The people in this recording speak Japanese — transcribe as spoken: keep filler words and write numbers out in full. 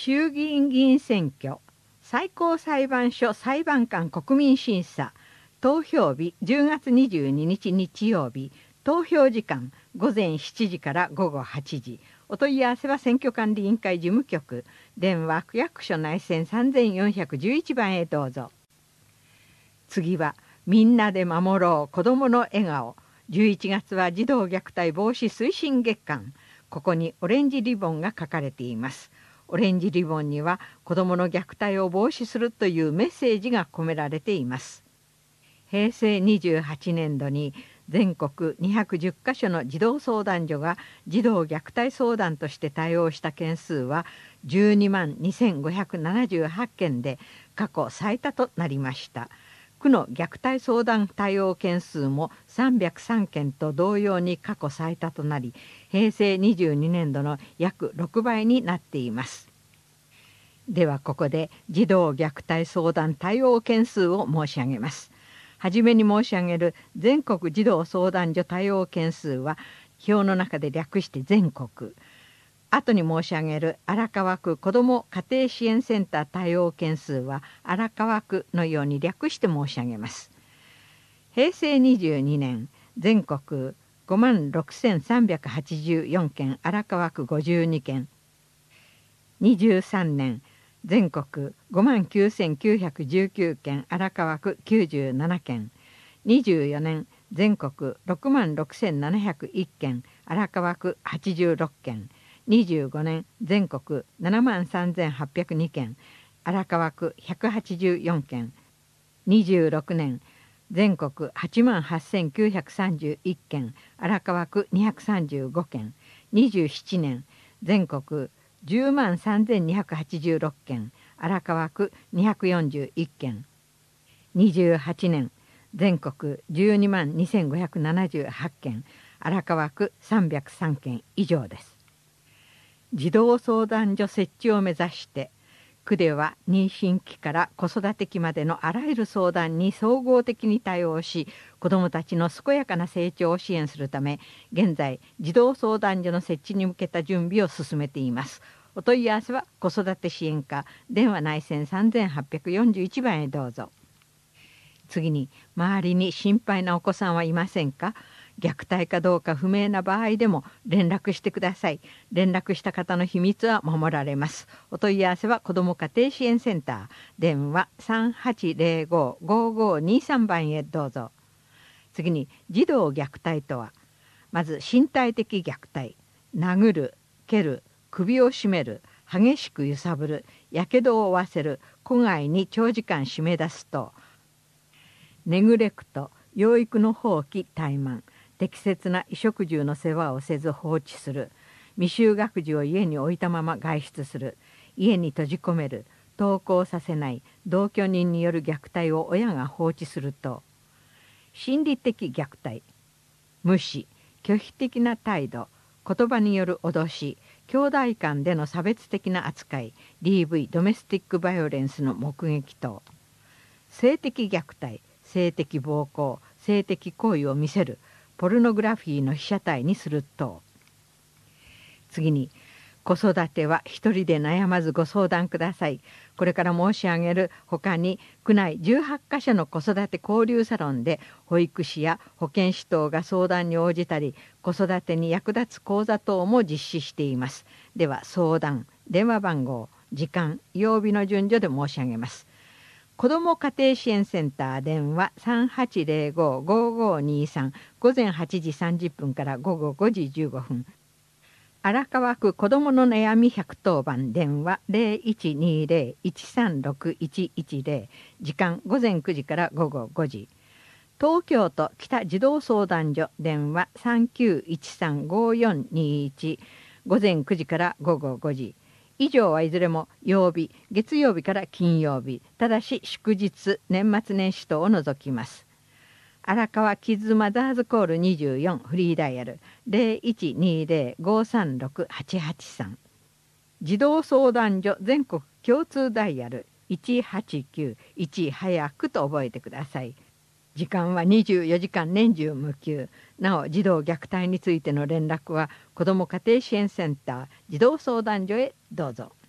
衆議院議員選挙、最高裁判所裁判官国民審査、投票日じゅうがつにじゅうににち日曜日、投票時間ごぜんしちじからごごはちじ。お問い合わせは選挙管理委員会事務局、電話区役所内線さんぜんよんひゃくじゅういちばんへどうぞ。次はみんなで守ろう子どもの笑顔。じゅういちがつは児童虐待防止推進月間。ここにオレンジリボンが書かれています。オレンジリボンには子どもの虐待を防止するというメッセージが込められています。へいせいにじゅうはちねんどに全国にひゃくじゅっかしょの児童相談所が児童虐待相談として対応した件数はじゅうにまんにせんごひゃくななじゅうはちけんで過去最多となりました。区の虐待相談対応件数もさんびゃくさんけんと同様に過去最多となり、へいせいにじゅうにねんどの約ろくばいになっています。ではここで児童虐待相談対応件数を申し上げます。はじめに申し上げる全国児童相談所対応件数は表の中で略して全国。後に申し上げる荒川区子ども家庭支援センター対応件数は荒川区のように略して申し上げます。へいせいにじゅうにねん全国ごまんろくせんさんびゃくはちじゅうよんけん荒川区ごじゅうにけん。にじゅうさんねん全国ごまんきゅうせんきゅうひゃくじゅうきゅうけん荒川区きゅうじゅうななけん。にじゅうよねん全国ろくまんろくせんななひゃくいっけん荒川区はちじゅうろっけん。にじゅうごねん全国ななまんさんぜんはっぴゃくにけん荒川区ひゃくはちじゅうよんけん。にじゅうろくねん全国はちまんはっせんきゅうひゃくさんじゅういっけん荒川区にひゃくさんじゅうごけん。にじゅうななねん全国じゅうまんさんぜんにひゃくはちじゅうろっけん荒川区にひゃくよんじゅういっけん。にじゅうはちねん全国じゅうにまんにせんごひゃくななじゅうはちけん荒川区さんびゃくさんけん以上です。児童相談所設置を目指して区では妊娠期から子育て期までのあらゆる相談に総合的に対応し、子どもたちの健やかな成長を支援するため現在児童相談所の設置に向けた準備を進めています。お問い合わせは子育て支援課電話内線さんぜんはっぴゃくよんじゅういちばんへどうぞ。次に、周りに心配なお子さんはいませんか？虐待かどうか不明な場合でも連絡してください。連絡した方の秘密は守られます。お問い合わせは子ども家庭支援センター電話さんはちぜろご ごごにさんばんへどうぞ。次に、児童虐待とはまず身体的虐待、殴る、蹴る、首を絞める、激しく揺さぶる、やけどを負わせる、戸外に長時間締め出すと、ネグレクト、養育の放棄怠慢、適切な衣食住の世話をせず放置する、未就学児を家に置いたまま外出する、家に閉じ込める、登校させない、同居人による虐待を親が放置すると、心理的虐待、無視、拒否的な態度、言葉による脅し、兄弟間での差別的な扱い、 ディーブイ ドメスティックバイオレンスの目撃等、性的虐待、性的暴行、性的行為を見せる、ポルノグラフィーの被写体にする等。次に、子育ては一人で悩まずご相談ください。これから申し上げるほかに区内じゅうはちかしょの子育て交流サロンで保育士や保健師等が相談に応じたり、子育てに役立つ講座等も実施しています。では相談、電話番号、時間、曜日の順序で申し上げます。子ども家庭支援センター電話さんはちぜろご ごごにさんごぜんはちじさんじゅっぷんからごごごじじゅうごふん。荒川区子どもの悩みひゃくとおばん電話 ぜろいちにぜろ いちさんろく いちいちぜろ、時間ごぜんくじからごごごじ。東京都北児童相談所電話さんきゅういちさんごよんにいち、ごぜんくじからごごごじ。以上はいずれも曜日、月曜日から金曜日、ただし祝日、年末年始等を除きます。荒川キッズマザーズコールにじゅうよんフリーダイヤル ぜろいちにぜろ ごさんろく はちはちさん、児童相談所全国共通ダイヤルいちはちきゅういち早くと覚えてください。時間はにじゅうよじかん年中無休。なお児童虐待についての連絡は子ども家庭支援センター児童相談所へどうぞ。